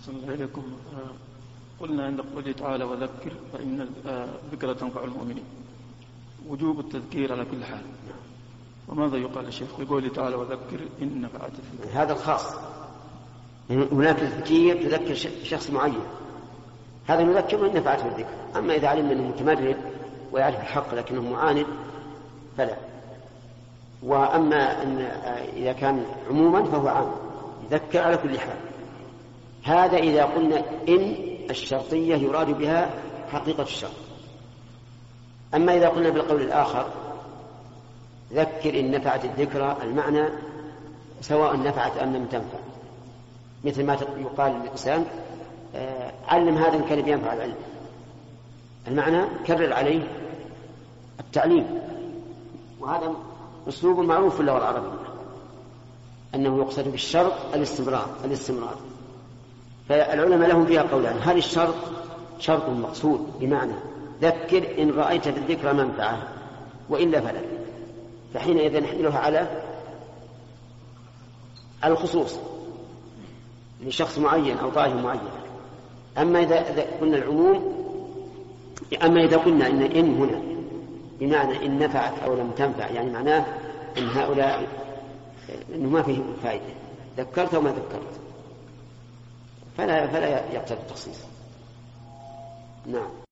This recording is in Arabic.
صلى الله عليكم. قلنا عند قوله تعالى وذكر فإن الذكرى تنفع المؤمنين، وجوب التذكير على كل حال، وماذا يقال الشيخ بقوله تعالى وذكر إن نفعت الذكر؟ هذا الخاص، هناك تذكير تذكر شخص معين، هذا نذكره إن نفعته الذكر. أما إذا علمنا أنه متمرد ويعرف الحق لكنه معاند فلا. وأما أن إذا كان عموما فهو عام يذكر على كل حال. هذا إذا قلنا إن الشرطية يراد بها حقيقة الشرط. أما إذا قلنا بالقول الآخر ذكر إن نفعت الذكرى، المعنى سواء نفعت أم لم تنفع، مثل ما يقال للإنسان علم هذا إن كان ينفع العلم، المعنى كرر عليه التعليم. وهذا أسلوب معروف في اللغة العربية أنه يقصد بالشرط الاستمرار. فالعلماء لهم فيها قولان: هل الشرط شرط مقصود بمعنى ذكر إن رأيت في الذكرى منفعة وإلا فلا، فحينئذ نحملها على الخصوص لشخص معين أو طائفة معينة. أما إذا قلنا العموم، أما إذا قلنا إن هنا بمعنى إن نفعت أو لم تنفع، يعني معناه إن هؤلاء إنه ما فيه فائدة، ذكرت وما ذكرت، فلا يقتضي التخصيص. نعم.